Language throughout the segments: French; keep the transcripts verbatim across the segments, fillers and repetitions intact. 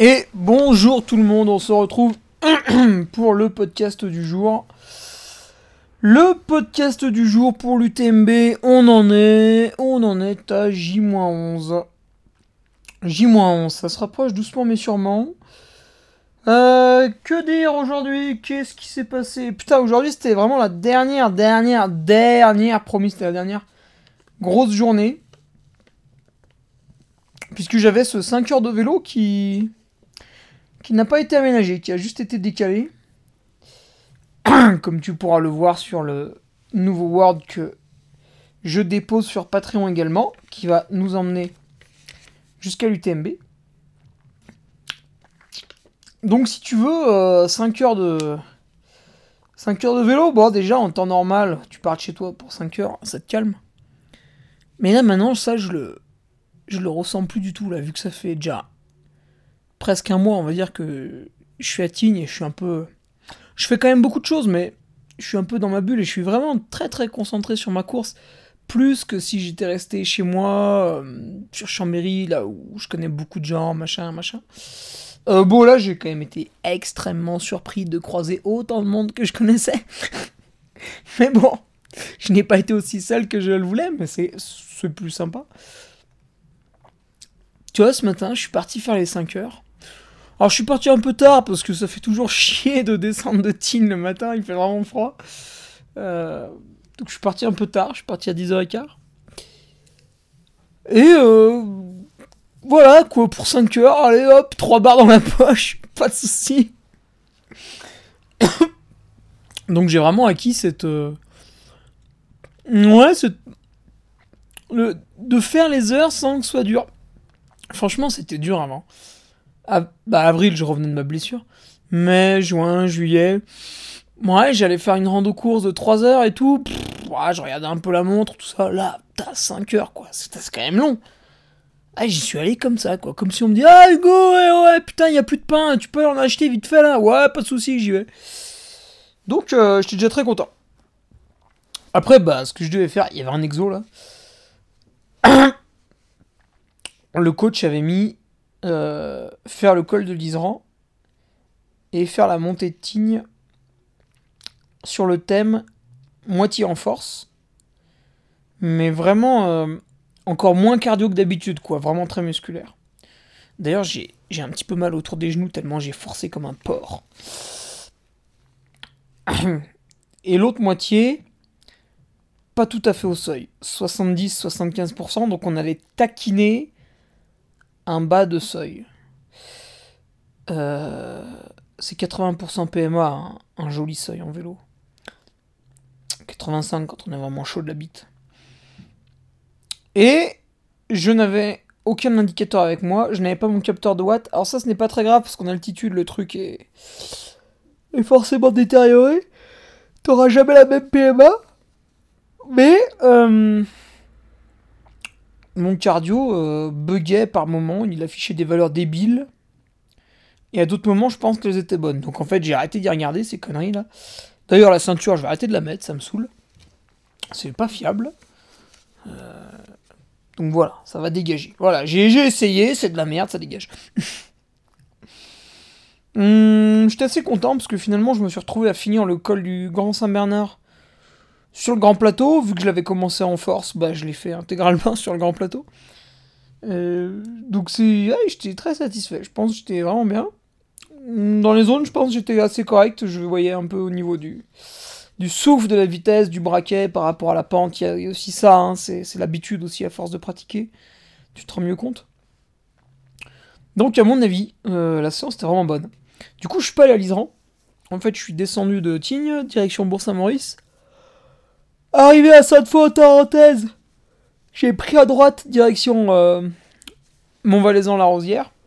Et bonjour tout le monde, on se retrouve pour le podcast du jour. Le podcast du jour pour l'U T M B, on en est, on en est à J onze. J onze, ça se rapproche doucement mais sûrement. Euh, que dire aujourd'hui? Qu'est-ce qui s'est passé? Putain, aujourd'hui c'était vraiment la dernière, dernière, dernière, promis c'était la dernière grosse journée. Puisque j'avais ce cinq heures de vélo qui... qui n'a pas été aménagé, qui a juste été décalé. Comme tu pourras le voir sur le nouveau Word que je dépose sur Patreon également, qui va nous emmener jusqu'à l'U T M B. Donc si tu veux, euh, cinq heures de... cinq heures de vélo, bon déjà en temps normal, tu pars de chez toi pour cinq heures, ça te calme. Mais là maintenant, ça je le... je le ressens plus du tout là, vu que ça fait déjà presque un mois, on va dire que je suis à Tignes et je suis un peu... Je fais quand même beaucoup de choses, mais je suis un peu dans ma bulle et je suis vraiment très très concentré sur ma course, plus que si j'étais resté chez moi, euh, sur Chambéry, là où je connais beaucoup de gens, machin, machin. Euh, bon, là, j'ai quand même été extrêmement surpris de croiser autant de monde que je connaissais. Mais bon, je n'ai pas été aussi seul que je le voulais, mais c'est, c'est plus sympa. Tu vois, ce matin, je suis parti faire les cinq heures. Alors je suis parti un peu tard parce que ça fait toujours chier de descendre de Tignes le matin, il fait vraiment froid. Euh, donc je suis parti un peu tard, je suis parti à dix heures quinze. Et euh, voilà quoi, pour cinq heures, allez hop, trois barres dans la poche, pas de soucis. Donc j'ai vraiment acquis cette... Euh, ouais, cette... Le, de faire les heures sans que ce soit dur. Franchement c'était dur avant. À, bah avril, je revenais de ma blessure. Mai, juin, juillet. Ouais, j'allais faire une rando course de trois heures et tout. Pff, ouais, je regardais un peu la montre, tout ça. Là, t'as cinq heures, quoi. C'est, c'est quand même long. Ah, j'y suis allé comme ça, quoi. Comme si on me dit, ah, Hugo, ouais, ouais, putain, y a plus de pain. Tu peux en acheter vite fait, là. Ouais, pas de soucis, j'y vais. Donc, euh, j'étais déjà très content. Après, bah, ce que je devais faire, il y avait un exo, là. Le coach avait mis... Euh, faire le col de l'Iseran et faire la montée de Tignes sur le thème moitié en force, mais vraiment euh, encore moins cardio que d'habitude, quoi, vraiment très musculaire. D'ailleurs, j'ai, j'ai un petit peu mal autour des genoux tellement j'ai forcé comme un porc. Et l'autre moitié, pas tout à fait au seuil, soixante-dix à soixante-quinze pour cent, donc on allait taquiner un bas de seuil. Euh, c'est quatre-vingts pour cent P M A, hein, un joli seuil en vélo. quatre-vingt-cinq quand on est vraiment chaud de la bite. Et je n'avais aucun indicateur avec moi, je n'avais pas mon capteur de watts. Alors ça, ce n'est pas très grave parce qu'en altitude, le truc est, est forcément détérioré. T'auras jamais la même P M A. Mais euh, mon cardio euh, buguait par moments, il affichait des valeurs débiles. Et à d'autres moments, je pense qu'elles étaient bonnes. Donc en fait, j'ai arrêté d'y regarder, ces conneries là. D'ailleurs, la ceinture, je vais arrêter de la mettre, ça me saoule. C'est pas fiable. Euh... Donc voilà, ça va dégager. Voilà, j'ai, j'ai essayé, c'est de la merde, ça dégage. hum, J'étais assez content parce que finalement, je me suis retrouvé à finir le col du Grand Saint-Bernard sur le Grand Plateau. Vu que je l'avais commencé en force, bah je l'ai fait intégralement sur le Grand Plateau. Euh... Donc c'est... Ouais, j'étais très satisfait. Je pense que j'étais vraiment bien. Dans les zones, je pense que j'étais assez correct. Je voyais un peu au niveau du, du souffle, de la vitesse, du braquet par rapport à la pente. Il y a aussi ça, hein, c'est, c'est l'habitude aussi à force de pratiquer. Tu te rends mieux compte. Donc, à mon avis, euh, la séance était vraiment bonne. Du coup, je suis pas allé à l'Iseran. En fait, je suis descendu de Tignes, direction Bourg-Saint-Maurice. Arrivé à Sainte-Foy-en-Tarentaise, j'ai pris à droite, direction euh, Montvalaisan-la-Rosière.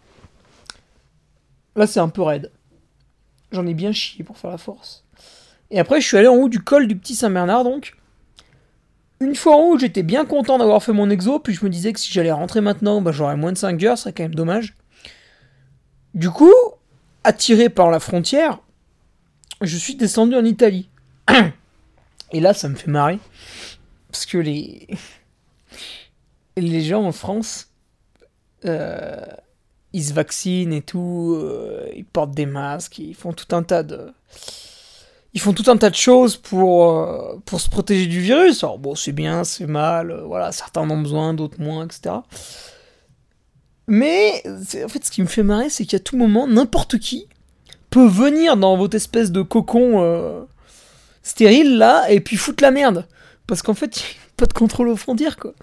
Là, c'est un peu raide. J'en ai bien chié pour faire la force. Et après, je suis allé en haut du col du Petit Saint-Bernard, donc. Une fois en haut, j'étais bien content d'avoir fait mon exo, puis je me disais que si j'allais rentrer maintenant, bah, j'aurais moins de cinq heures, ce serait quand même dommage. Du coup, attiré par la frontière, je suis descendu en Italie. Et là, ça me fait marrer. Parce que les... les gens en France... Euh... ils se vaccinent et tout, euh, ils portent des masques, ils font tout un tas de... Ils font tout un tas de choses pour, euh, pour se protéger du virus. Alors bon, c'est bien, c'est mal, euh, voilà, certains en ont besoin, d'autres moins, et cetera. Mais, en fait, ce qui me fait marrer, c'est qu'à tout moment, n'importe qui peut venir dans votre espèce de cocon euh, stérile, là, et puis foutre la merde. Parce qu'en fait, il n'y a pas de contrôle aux frontières, quoi.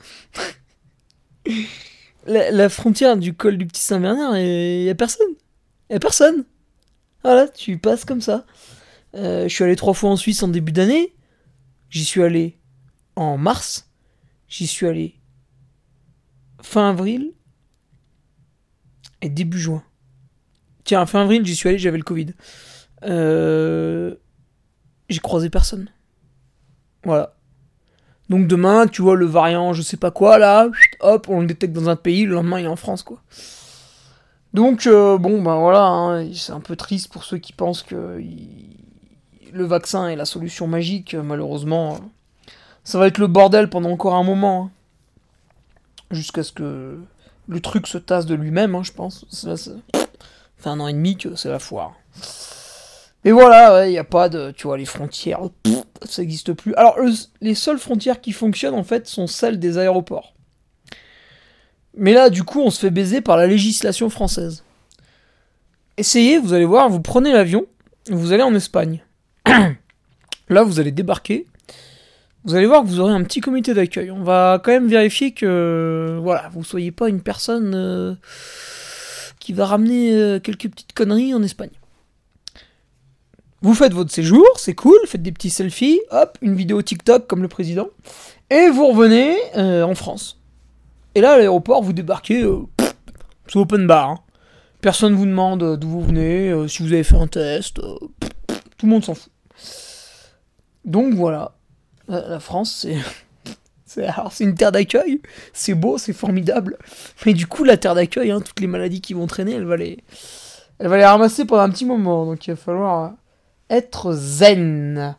la, la frontière du col du Petit Saint-Bernard, il n'y a personne. Il n'y a personne. Voilà, tu passes comme ça. Euh, je suis allé trois fois en Suisse en début d'année. J'y suis allé en mars. J'y suis allé fin avril et début juin. Tiens, fin avril, j'y suis allé, j'avais le Covid. Euh... J'ai croisé personne. Voilà. Donc demain, tu vois, le variant, je sais pas quoi, là, hop, on le détecte dans un pays, le lendemain, il est en France, quoi. Donc, euh, bon, ben voilà, hein, c'est un peu triste pour ceux qui pensent que il... le vaccin est la solution magique. Malheureusement, ça va être le bordel pendant encore un moment. Hein. Jusqu'à ce que le truc se tasse de lui-même, hein, je pense. Ça, ça fait un an et demi que c'est la foire. Et voilà, il ouais, n'y a pas de... Tu vois, les frontières, pff, ça n'existe plus. Alors, le, les seules frontières qui fonctionnent, en fait, sont celles des aéroports. Mais là, du coup, on se fait baiser par la législation française. Essayez, vous allez voir, vous prenez l'avion, vous allez en Espagne. Là, vous allez débarquer. Vous allez voir que vous aurez un petit comité d'accueil. On va quand même vérifier que... Voilà, vous soyez pas une personne euh, qui va ramener euh, quelques petites conneries en Espagne. Vous faites votre séjour, c'est cool, faites des petits selfies, hop, une vidéo TikTok comme le président, et vous revenez euh, en France. Et là, à l'aéroport, vous débarquez, euh, pff, c'est open bar. Hein. Personne vous demande d'où vous venez, euh, si vous avez fait un test, euh, pff, pff, tout le monde s'en fout. Donc voilà, la, la France, c'est... C'est, alors, c'est une terre d'accueil, c'est beau, c'est formidable, mais du coup, la terre d'accueil, hein, toutes les maladies qui vont traîner, elle va les, elle va les ramasser pendant un petit moment, donc il va falloir être zen.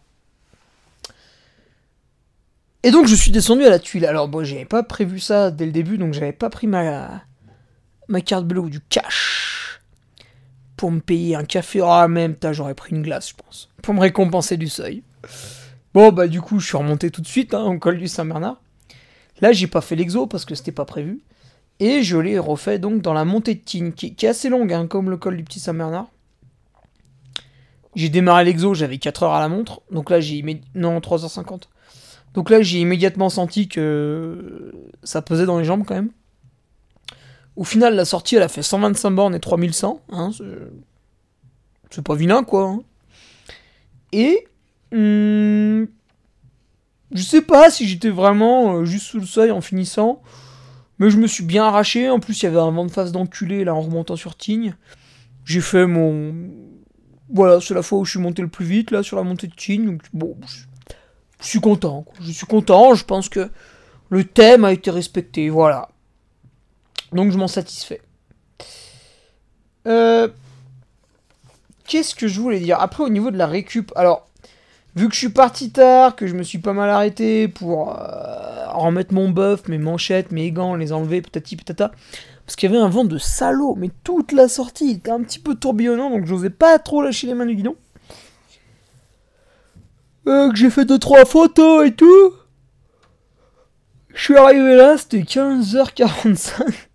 Et donc, je suis descendu à la tuile. Alors, bon, j'avais pas prévu ça dès le début, donc j'avais pas pris ma, ma carte bleue ou du cash pour me payer un café. Ah, même, j'aurais pris une glace, je pense, pour me récompenser du seuil. Bon, bah, du coup, je suis remonté tout de suite, hein, au col du Saint-Bernard. Là, j'ai pas fait l'exo parce que c'était pas prévu. Et je l'ai refait donc dans la montée de Tignes, qui, qui est assez longue, hein, comme le col du Petit Saint-Bernard. J'ai démarré l'exo, j'avais quatre heures à la montre. Donc là, j'ai immédi... Non, trois heures cinquante. Donc là, j'ai immédiatement senti que ça pesait dans les jambes quand même. Au final, la sortie, elle a fait cent vingt-cinq bornes et trois mille cent. Hein, c'est... c'est pas vilain, quoi. Hein. Et... Hum... Je sais pas si j'étais vraiment euh, juste sous le seuil en finissant, mais je me suis bien arraché. En plus, il y avait un vent de face d'enculé là en remontant sur Tignes. J'ai fait mon... Voilà, c'est la fois où je suis monté le plus vite là sur la montée de Tignes. Donc, bon, je, je suis content. Quoi. Je suis content, je pense que le thème a été respecté. Voilà. Donc, je m'en satisfais. Euh... Qu'est-ce que je voulais dire? Après, au niveau de la récup, alors... Vu que je suis parti tard, que je me suis pas mal arrêté pour euh, remettre mon buff, mes manchettes, mes gants, les enlever, patati patata, parce qu'il y avait un vent de salaud, mais toute la sortie était un petit peu tourbillonnant, donc j'osais pas trop lâcher les mains du guidon. Euh, que j'ai fait deux trois photos et tout. Je suis arrivé là, c'était quinze heures quarante-cinq.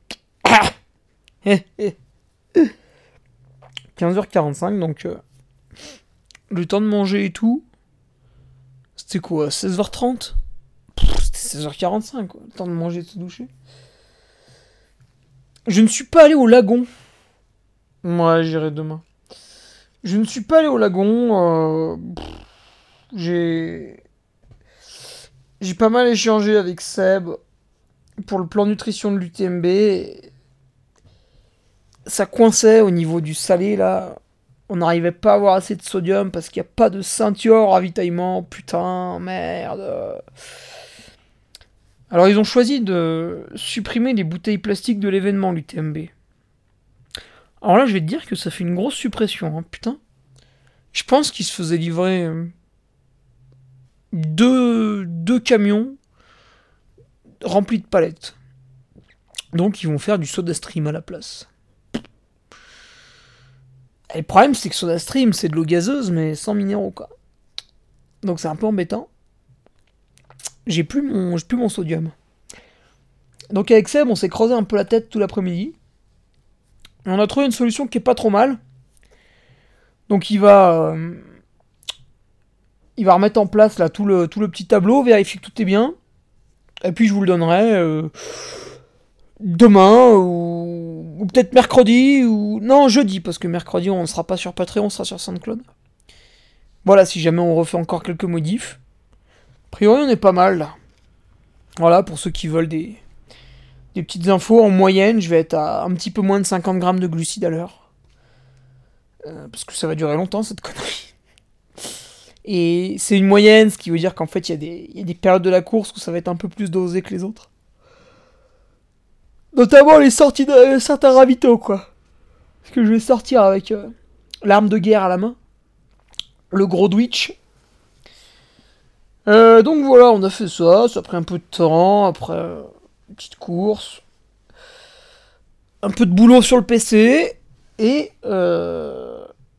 quinze heures quarante-cinq, donc euh, le temps de manger et tout. C'était quoi, seize heures trente? Pff, c'était seize heures quarante-cinq, quoi. Le temps de manger et de se doucher. Je ne suis pas allé au lagon. Ouais, j'irai demain. Je ne suis pas allé au lagon. Euh... Pff, j'ai... J'ai pas mal échangé avec Seb pour le plan nutrition de l'U T M B. Ça coinçait au niveau du salé, là. On n'arrivait pas à avoir assez de sodium parce qu'il n'y a pas de ceinture au ravitaillement. Putain, merde. Alors ils ont choisi de supprimer les bouteilles plastiques de l'événement, l'U T M B. Alors là, je vais te dire que ça fait une grosse suppression, hein, putain. Je pense qu'ils se faisaient livrer euh, deux, deux camions remplis de palettes. Donc ils vont faire du soda stream à la place. Et le problème, c'est que SodaStream, c'est de l'eau gazeuse, mais sans minéraux, quoi. Donc c'est un peu embêtant. J'ai plus mon, j'ai plus mon sodium. Donc avec Seb, on s'est creusé un peu la tête tout l'après-midi. Et on a trouvé une solution qui est pas trop mal. Donc il va... Euh, il va remettre en place là tout le, tout le petit tableau, vérifier que tout est bien. Et puis je vous le donnerai euh, demain, ou, ou peut-être mercredi, ou... Non, jeudi, parce que mercredi on ne sera pas sur Patreon, on sera sur SoundCloud. Voilà, si jamais on refait encore quelques modifs. A priori on est pas mal là. Voilà, pour ceux qui veulent des, des petites infos, en moyenne, je vais être à un petit peu moins de cinquante grammes de glucides à l'heure. Euh, parce que ça va durer longtemps cette connerie. Et c'est une moyenne, ce qui veut dire qu'en fait, il y, y a des périodes de la course où ça va être un peu plus dosé que les autres. Notamment les sorties de certains ravitaux, quoi. Parce que je vais sortir avec euh, l'arme de guerre à la main. Le gros Dwitch. Euh, donc voilà, on a fait ça. Ça a pris un peu de temps. Après, euh, une petite course. Un peu de boulot sur le P C. Et... Euh,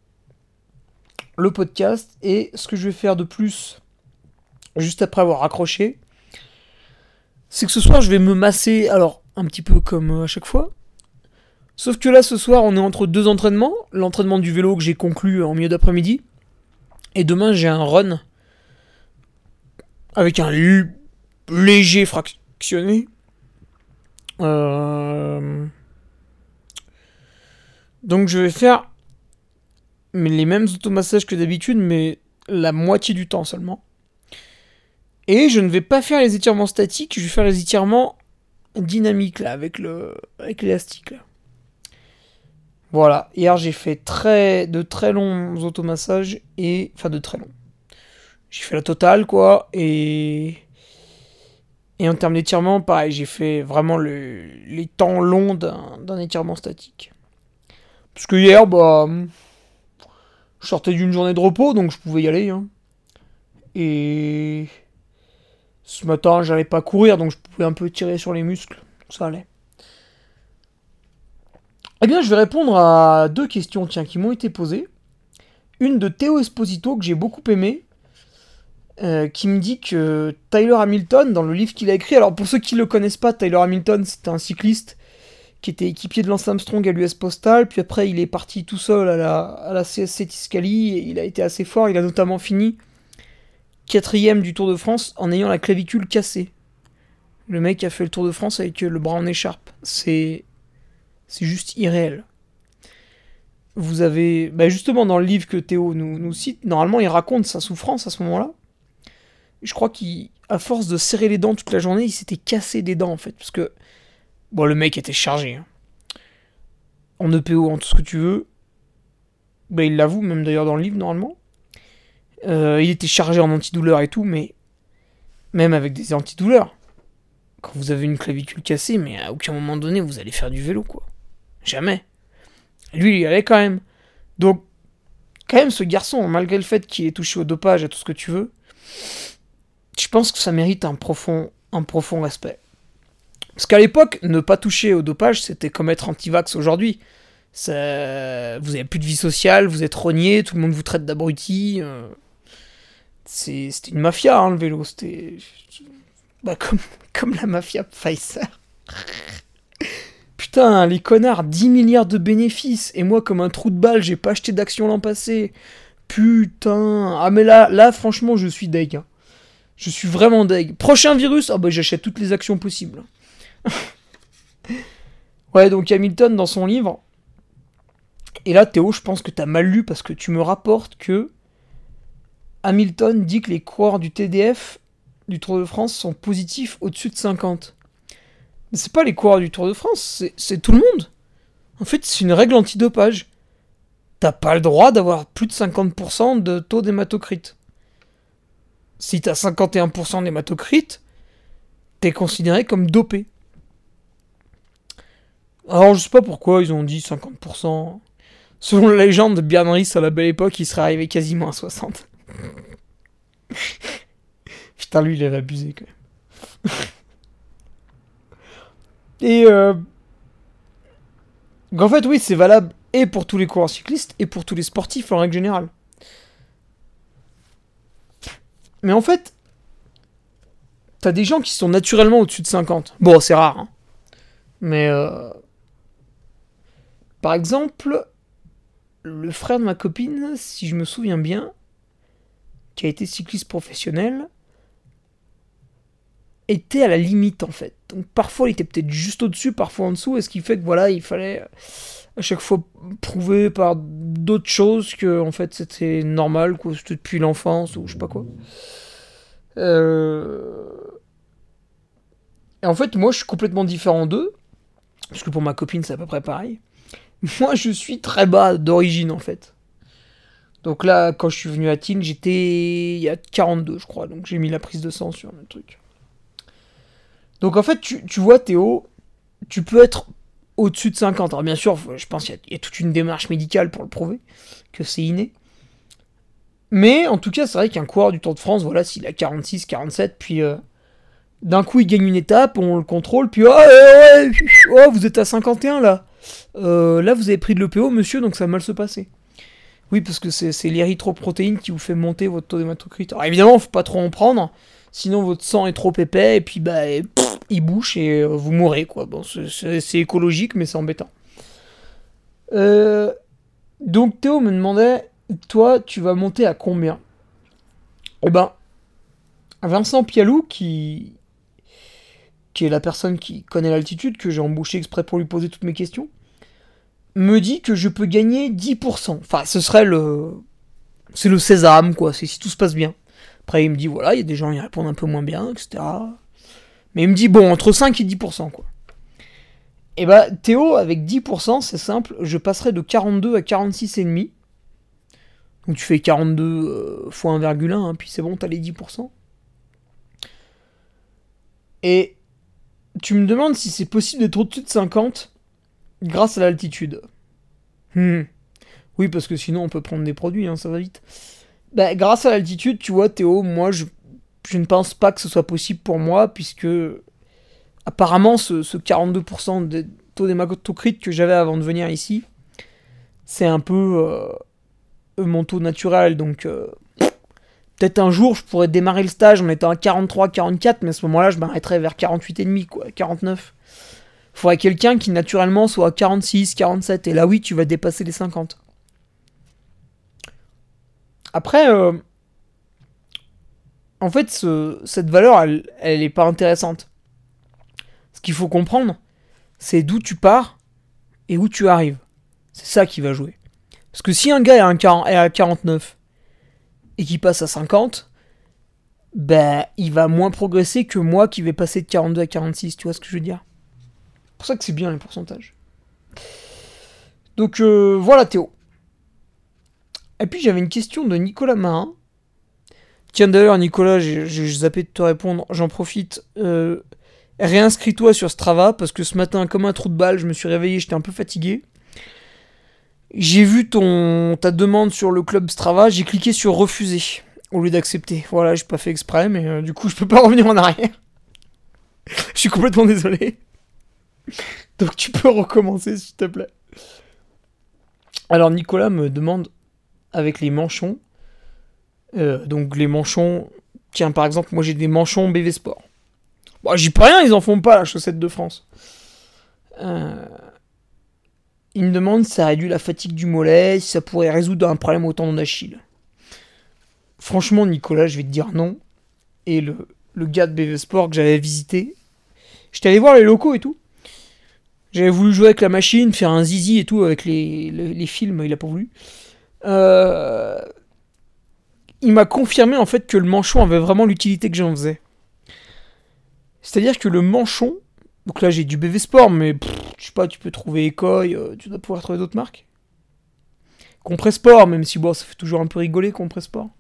le podcast, et ce que je vais faire de plus juste après avoir raccroché, c'est que ce soir je vais me masser, alors un petit peu comme à chaque fois, sauf que là ce soir on est entre deux entraînements, l'entraînement du vélo que j'ai conclu en milieu d'après-midi, et demain j'ai un run avec un l- léger fractionné. Euh... Donc je vais faire mais les mêmes automassages que d'habitude, mais la moitié du temps seulement. Et je ne vais pas faire les étirements statiques, je vais faire les étirements dynamiques, là, avec le, avec l'élastique, là. Voilà, hier j'ai fait très, de très longs automassages, et... Enfin, de très longs. J'ai fait la totale, quoi, et... Et en termes d'étirement, pareil, j'ai fait vraiment le, les temps longs d'un, d'un étirement statique. Parce que hier, bah... Je sortais d'une journée de repos, donc je pouvais y aller. Hein. Et ce matin, j'allais pas courir, donc je pouvais un peu tirer sur les muscles. Ça allait. Eh bien, je vais répondre à deux questions tiens, qui m'ont été posées. Une de Théo Esposito, que j'ai beaucoup aimé, euh, qui me dit que Tyler Hamilton, dans le livre qu'il a écrit... Alors, pour ceux qui ne le connaissent pas, Tyler Hamilton, c'est un cycliste qui était équipier de Lance Armstrong à l'U S Postal, puis après il est parti tout seul à la, à la C S C Tiscali, et il a été assez fort, il a notamment fini quatrième du Tour de France en ayant la clavicule cassée. Le mec a fait le Tour de France avec le bras en écharpe. C'est, c'est juste irréel. Vous avez... Bah justement, dans le livre que Théo nous, nous cite, normalement il raconte sa souffrance à ce moment-là. Je crois qu'à force de serrer les dents toute la journée, il s'était cassé des dents en fait, parce que bon, le mec était chargé. Hein. En E P O, en tout ce que tu veux. Bah, il l'avoue, même d'ailleurs dans le livre, normalement. Euh, il était chargé en antidouleur et tout, mais... Même avec des antidouleurs. Quand vous avez une clavicule cassée, mais à aucun moment donné, vous allez faire du vélo, quoi. Jamais. Lui, il y allait quand même. Donc, quand même, ce garçon, malgré le fait qu'il ait touché au dopage, à tout ce que tu veux, je pense que ça mérite un profond, un profond respect. Parce qu'à l'époque, ne pas toucher au dopage, c'était comme être anti-vax aujourd'hui. Ça... Vous avez plus de vie sociale, vous êtes rogné, tout le monde vous traite d'abruti. Euh... C'est... C'était une mafia, hein, le vélo. C'était... Bah, comme, comme la mafia Pfizer. Putain, les connards, dix milliards de bénéfices. Et moi, comme un trou de balle, j'ai pas acheté d'actions l'an passé. Putain. Ah, mais là, là franchement, je suis deg. Hein. Je suis vraiment deg. Prochain virus, ah bah j'achète toutes les actions possibles. Ouais, donc Hamilton dans son livre. Et là, Théo, je pense que t'as mal lu parce que tu me rapportes que Hamilton dit que les coureurs du T D F du Tour de France sont positifs au-dessus de cinquante. Mais c'est pas les coureurs du Tour de France, c'est, c'est tout le monde. En fait, c'est une règle antidopage. T'as pas le droit d'avoir plus de cinquante pour cent de taux d'hématocrite. Si t'as cinquante et un pour cent d'hématocrite, t'es considéré comme dopé. Alors, je sais pas pourquoi ils ont dit cinquante pour cent. Selon la légende de Björn à la belle époque, il serait arrivé quasiment à soixante. Putain, lui, il avait abusé, quand même. Et, euh... en fait, oui, c'est valable et pour tous les coureurs cyclistes, et pour tous les sportifs en règle générale. Mais en fait, t'as des gens qui sont naturellement au-dessus de cinquante. Bon, c'est rare, hein. Mais, euh... par exemple, le frère de ma copine, si je me souviens bien, qui a été cycliste professionnel, était à la limite, en fait. Donc parfois, il était peut-être juste au-dessus, parfois en dessous, et ce qui fait que, voilà, il fallait à chaque fois prouver par d'autres choses que, en fait, c'était normal, quoi, c'était depuis l'enfance, ou je sais pas quoi. Euh... Et en fait, moi, je suis complètement différent d'eux, parce que pour ma copine, c'est à peu près pareil. Moi, je suis très bas d'origine, en fait. Donc là, quand je suis venu à Tignes, j'étais... il y a quarante-deux, je crois, donc j'ai mis la prise de sang sur le truc. Donc en fait, tu, tu vois, Théo, tu peux être au-dessus de cinquante. Alors bien sûr, je pense qu'il y a, il y a toute une démarche médicale pour le prouver, que c'est inné. Mais en tout cas, c'est vrai qu'un coureur du Tour de France, voilà, s'il a quarante-six, quarante-sept, puis euh, d'un coup il gagne une étape, on le contrôle, puis oh, ouais, ouais, oh vous êtes à cinquante et un là. Euh, là, vous avez pris de l'E P O, monsieur, donc ça va mal se passer. Oui, parce que c'est, c'est l'érythroprotéine qui vous fait monter votre taux d'hématocrite. Alors évidemment, faut pas trop en prendre, sinon votre sang est trop épais, et puis bah, pff, il bouche et euh, vous mourrez, quoi. Bon, c'est, c'est, c'est écologique, mais c'est embêtant. Euh, donc Théo me demandait, toi, tu vas monter à combien? Eh ben, Vincent Pialou, qui... qui est la personne qui connaît l'altitude, que j'ai embauché exprès pour lui poser toutes mes questions, me dit que je peux gagner dix pour cent. Enfin, ce serait le... c'est le sésame, quoi, c'est si tout se passe bien. Après, il me dit, voilà, il y a des gens qui répondent un peu moins bien, et cetera. Mais il me dit, bon, entre cinq et dix pour cent, quoi. Et bah, Théo, avec dix pour cent, c'est simple, je passerai de quarante-deux à quarante-six virgule cinq. Donc tu fais quarante-deux euh, fois un virgule un, hein, puis c'est bon, t'as les dix pour cent. Et tu me demandes si c'est possible d'être au-dessus de cinquante grâce à l'altitude. Hmm. Oui, parce que sinon on peut prendre des produits, hein, ça va vite. Bah, grâce à l'altitude, tu vois, Théo, moi, je, je ne pense pas que ce soit possible pour moi, puisque apparemment, ce, ce quarante-deux pour cent de taux d'hématocrite que j'avais avant de venir ici, c'est un peu euh, mon taux naturel, donc euh, peut-être un jour, je pourrais démarrer le stage en étant à quarante-trois, quarante-quatre, mais à ce moment-là, je m'arrêterais vers quarante-huit virgule cinq, quoi, quarante-neuf. Il faudrait quelqu'un qui, naturellement, soit à quarante-six, quarante-sept, et là, oui, tu vas dépasser les cinquante. Après, euh, en fait, ce, cette valeur, elle, elle est pas intéressante. Ce qu'il faut comprendre, c'est d'où tu pars et où tu arrives. C'est ça qui va jouer. Parce que si un gars est à quarante-neuf et qu'il passe à cinquante, ben, il va moins progresser que moi qui vais passer de quarante-deux à quarante-six, tu vois ce que je veux dire? C'est pour ça que c'est bien les pourcentages. Donc euh, voilà Théo. Et puis j'avais une question de Nicolas Marin. Tiens d'ailleurs Nicolas, j'ai, j'ai zappé de te répondre, j'en profite. Euh, réinscris-toi sur Strava, parce que ce matin, comme un trou de balle, je me suis réveillé, j'étais un peu fatigué. J'ai vu ton ta demande sur le club Strava, j'ai cliqué sur refuser au lieu d'accepter. Voilà, j'ai pas fait exprès, mais euh, du coup je peux pas revenir en arrière. Je suis complètement désolé. Donc tu peux recommencer s'il te plaît. Alors Nicolas me demande avec les manchons. Euh, donc les manchons, tiens par exemple moi j'ai des manchons B V Sport. Bon j'y peux rien, ils en font pas la chaussette de France. Euh... Il me demande si ça réduit la fatigue du mollet, si ça pourrait résoudre un problème au tendon d'Achille. Franchement Nicolas je vais te dire non. Et le, le gars de B V Sport que j'avais visité, j'étais allé voir les locaux et tout. J'avais voulu jouer avec la machine, faire un zizi et tout avec les, les, les films, il a pas voulu. Euh... Il m'a confirmé en fait que le manchon avait vraiment l'utilité que j'en faisais. C'est-à-dire que le manchon, donc là j'ai du B V Sport, mais pff, je sais pas, tu peux trouver Ecoy, euh, tu dois pouvoir trouver d'autres marques. Compressport, même si bon, ça fait toujours un peu rigoler Compressport.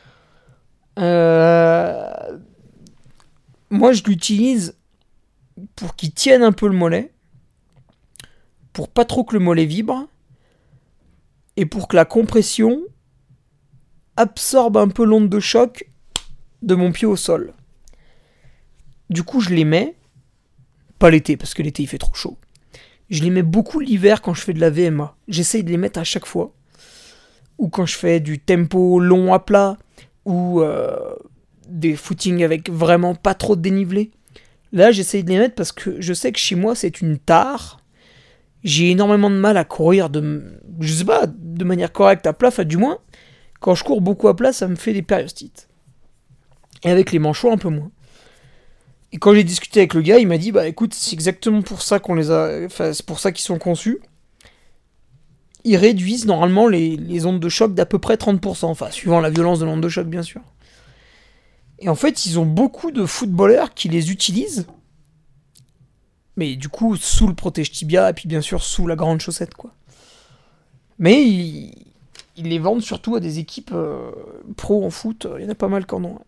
Euh... Moi je l'utilise pour qu'il tienne un peu le mollet, pour pas trop que le mollet vibre, et pour que la compression absorbe un peu l'onde de choc de mon pied au sol. Du coup, je les mets, pas l'été, parce que l'été il fait trop chaud. Je les mets beaucoup l'hiver quand je fais de la V M A. J'essaye de les mettre à chaque fois. Ou quand je fais du tempo long à plat, ou euh, des footings avec vraiment pas trop de dénivelé. Là, j'essaye de les mettre parce que je sais que chez moi, c'est une tare. J'ai énormément de mal à courir de, je sais pas, de manière correcte à plat, enfin du moins, quand je cours beaucoup à plat, ça me fait des périostites. Et avec les manchots, un peu moins. Et quand j'ai discuté avec le gars, il m'a dit, bah écoute, c'est exactement pour ça qu'on les a, enfin c'est pour ça qu'ils sont conçus. Ils réduisent normalement les, les ondes de choc d'à peu près trente pour cent, enfin suivant la violence de l'onde de choc bien sûr. Et en fait, ils ont beaucoup de footballeurs qui les utilisent, mais du coup sous le protège-tibia, et puis bien sûr sous la grande chaussette, quoi. Mais ils, ils les vendent surtout à des équipes euh, pro en foot, il y en a pas mal qui en ont.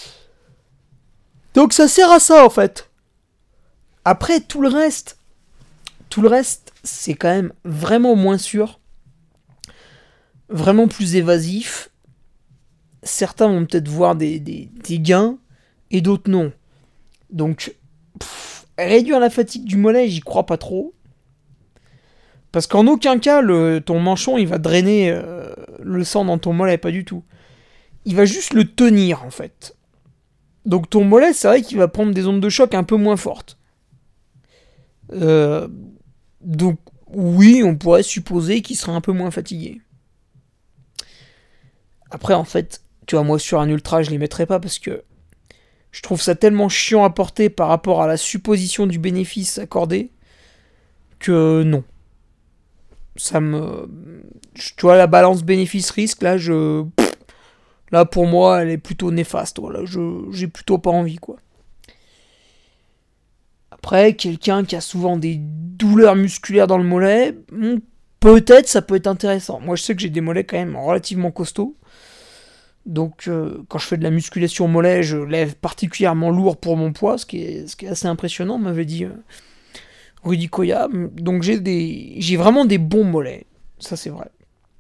Donc ça sert à ça en fait. Après tout le reste, tout le reste, c'est quand même vraiment moins sûr, vraiment plus évasif. Certains vont peut-être voir des, des, des gains et d'autres non. Donc pff, réduire la fatigue du mollet, j'y crois pas trop. Parce qu'en aucun cas, le, ton manchon, il va drainer euh, le sang dans ton mollet, pas du tout. Il va juste le tenir, en fait. Donc ton mollet, c'est vrai qu'il va prendre des ondes de choc un peu moins fortes. Euh, donc oui, on pourrait supposer qu'il sera un peu moins fatigué. Après, en fait, tu vois, moi sur un ultra, je les mettrais pas parce que je trouve ça tellement chiant à porter par rapport à la supposition du bénéfice accordé que non. Ça me... Tu vois, la balance bénéfice-risque, là, je... Là, pour moi, elle est plutôt néfaste. Voilà, je... J'ai plutôt pas envie, quoi. Après, quelqu'un qui a souvent des douleurs musculaires dans le mollet, peut-être ça peut être intéressant. Moi, je sais que j'ai des mollets quand même relativement costauds. Donc, euh, quand je fais de la musculation mollet, je lève particulièrement lourd pour mon poids, ce qui est, ce qui est assez impressionnant, m'avait dit... Euh... Rudy Koya, donc j'ai des, j'ai vraiment des bons mollets, ça c'est vrai.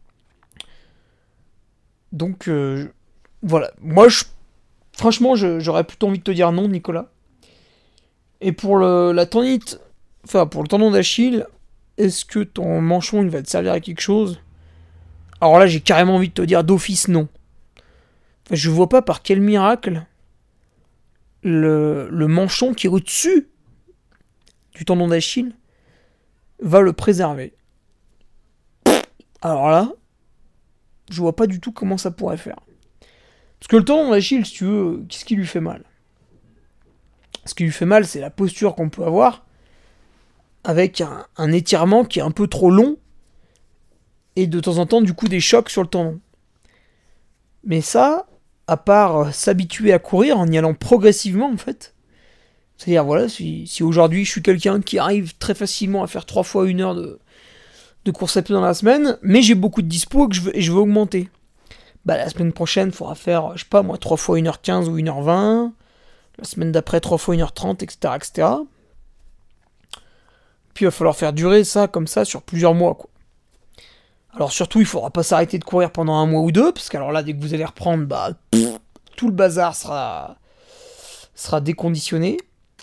Donc euh, voilà, moi je, franchement je, j'aurais plutôt envie de te dire non, Nicolas. Et pour le, la tendinite, enfin pour le tendon d'Achille, est-ce que ton manchon il va te servir à quelque chose? Alors là j'ai carrément envie de te dire d'office non. Enfin, je vois pas par quel miracle le, le manchon qui est au-dessus du tendon d'Achille va le préserver. Alors là, je vois pas du tout comment ça pourrait faire. Parce que le tendon d'Achille, si tu veux, qu'est-ce qui lui fait mal? Ce qui lui fait mal, c'est la posture qu'on peut avoir, avec un, un étirement qui est un peu trop long, et de temps en temps, du coup, des chocs sur le tendon. Mais ça, à part s'habituer à courir en y allant progressivement, en fait, c'est-à-dire, voilà, si, si aujourd'hui je suis quelqu'un qui arrive très facilement à faire trois fois une heure de, de course à pied dans la semaine, mais j'ai beaucoup de dispo et, que je veux, et je veux augmenter. Bah la semaine prochaine, il faudra faire, je sais pas moi, trois fois une heure quinze ou une heure vingt. La semaine d'après, trois fois une heure trente, et cetera, et cetera. Puis il va falloir faire durer ça comme ça sur plusieurs mois, quoi. Alors surtout, il faudra pas s'arrêter de courir pendant un mois ou deux, parce qu'alors là, dès que vous allez reprendre, bah pff, tout le bazar sera, sera déconditionné.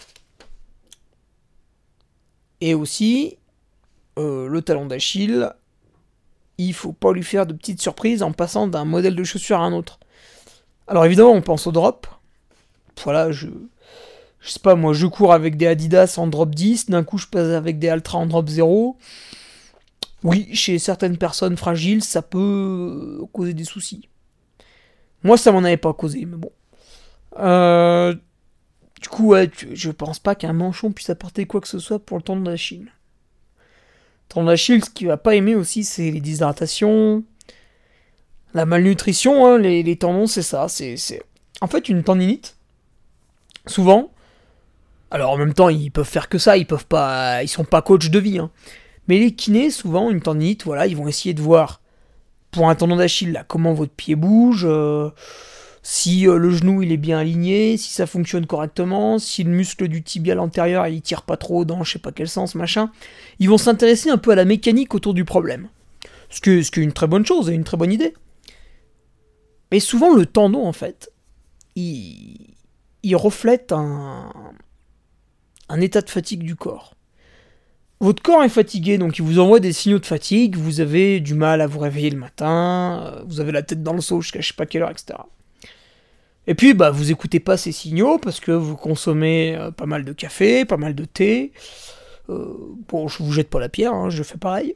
Et aussi, euh, le talon d'Achille, il faut pas lui faire de petites surprises en passant d'un modèle de chaussure à un autre. Alors évidemment, on pense au drop. Voilà, je... Je sais pas, moi je cours avec des Adidas en drop dix, d'un coup je passe avec des Altra en drop zéro. Oui, chez certaines personnes fragiles, ça peut causer des soucis. Moi ça m'en avait pas causé, mais bon. Euh... Du coup, ouais, je pense pas qu'un manchon puisse apporter quoi que ce soit pour le tendon d'Achille. Le tendon d'Achille, ce qu'il va pas aimer aussi, c'est les déshydratations, la malnutrition, hein, les, les tendons, c'est ça. C'est, c'est... En fait, une tendinite, souvent, alors en même temps, ils peuvent faire que ça, ils peuvent pas, ils sont pas coach de vie, hein. Mais les kinés, souvent, une tendinite, voilà, ils vont essayer de voir, pour un tendon d'Achille, là, comment votre pied bouge, euh, si euh, le genou il est bien aligné, si ça fonctionne correctement, si le muscle du tibial antérieur il tire pas trop dans je sais pas quel sens, machin. Ils vont s'intéresser un peu à la mécanique autour du problème. Ce qui ce qui est une très bonne chose et une très bonne idée. Mais souvent le tendon en fait, il, il reflète un, un état de fatigue du corps. votre corps est fatigué, donc il vous envoie des signaux de fatigue, vous avez du mal à vous réveiller le matin, vous avez la tête dans le seau jusqu'à je sais pas quelle heure, et cetera. Et puis, bah, vous écoutez pas ces signaux parce que vous consommez euh, pas mal de café, pas mal de thé. Euh, bon, je vous jette pas la pierre, hein, je fais pareil.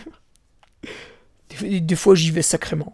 des, des fois, j'y vais sacrément.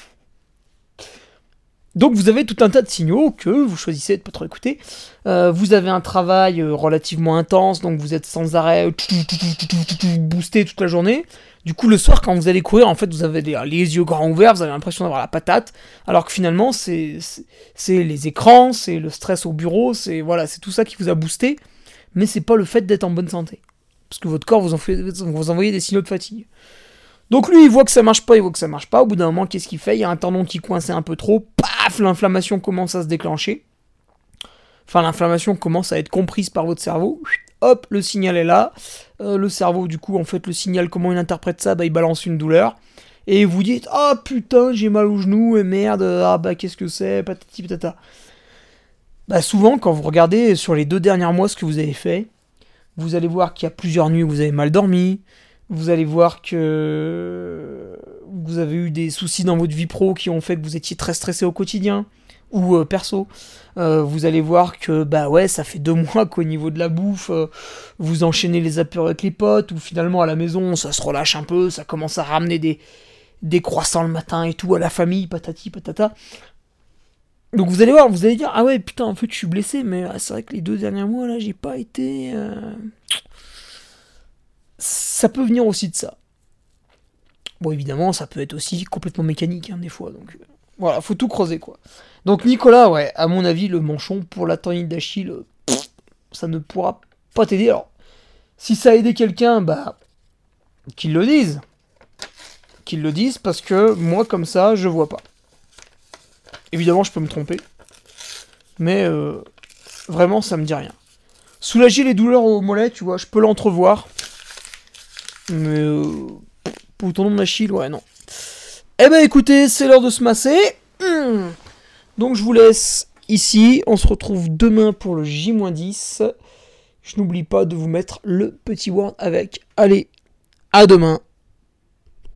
Donc vous avez tout un tas de signaux que vous choisissez de pas trop écouter. Euh, vous avez un travail euh, relativement intense, donc vous êtes sans arrêt euh, boosté toute la journée. Du coup, le soir, quand vous allez courir, en fait, vous avez les, les yeux grands ouverts, vous avez l'impression d'avoir la patate, alors que finalement, c'est, c'est, c'est les écrans, c'est le stress au bureau, c'est voilà, c'est tout ça qui vous a boosté, mais c'est pas le fait d'être en bonne santé. Parce que votre corps vous, en fait, vous envoyez des signaux de fatigue. Donc lui, il voit que ça marche pas, il voit que ça marche pas. Au bout d'un moment, qu'est-ce qu'il fait ? Il y a un tendon qui coinçait un peu trop. Paf, l'inflammation commence à se déclencher. Enfin, l'inflammation commence à être comprise par votre cerveau. Hop, le signal est là. Euh, le cerveau, du coup, en fait, le signal, comment il interprète ça ? Bah, il balance une douleur. Et vous dites, ah oh, putain, j'ai mal au genou, et merde, ah bah qu'est-ce que c'est, patati patata. Bah souvent, quand vous regardez sur les deux derniers mois ce que vous avez fait, vous allez voir qu'il y a plusieurs nuits où vous avez mal dormi. Vous allez voir que vous avez eu des soucis dans votre vie pro qui ont fait que vous étiez très stressé au quotidien ou euh, perso. Euh, vous allez voir que bah ouais, ça fait deux mois qu'au niveau de la bouffe, euh, vous enchaînez les apéros avec les potes ou finalement à la maison ça se relâche un peu, ça commence à ramener des des croissants le matin et tout à la famille, patati patata. Donc vous allez voir, vous allez dire ah ouais putain en fait je suis blessé, mais ah, c'est vrai que les deux derniers mois là j'ai pas été. Euh... Ça peut venir aussi de ça. Bon, évidemment, ça peut être aussi complètement mécanique, hein, des fois. Donc, euh, voilà, faut tout creuser, quoi. Donc, Nicolas, ouais, à mon avis, le manchon pour la tendinite d'Achille, euh, pff, ça ne pourra pas t'aider. Alors, si ça a aidé quelqu'un, bah, qu'ils le disent. Qu'ils le disent, parce que moi, comme ça, je vois pas. Évidemment, je peux me tromper. Mais, euh, vraiment, ça me dit rien. Soulager les douleurs au mollet, tu vois, je peux l'entrevoir. Mais euh, pour le tendon d'Achille, ouais, non. Eh ben écoutez, c'est l'heure de se masser. Mmh. Donc je vous laisse ici. On se retrouve demain pour le J dix. Je n'oublie pas de vous mettre le petit word avec. Allez, à demain.